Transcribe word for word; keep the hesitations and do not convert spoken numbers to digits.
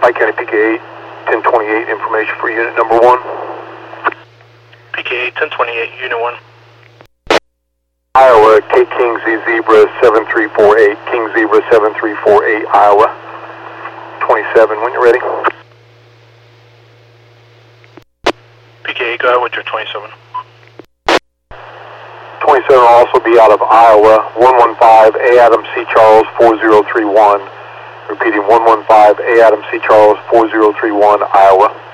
Pike County P K eight, ten twenty-eight, information for unit number one. P K eight, ten twenty-eight, unit one. Iowa, K King Z Zebra seven three four eight, King Zebra seven three four eight, Iowa. twenty-seven, when you're ready. P K eight, go ahead with your twenty-seven. twenty-seven will also be out of Iowa, one one five, A Adam C Charles four zero three one. Repeating, one one five, A Adam C Charles four zero three one, Iowa.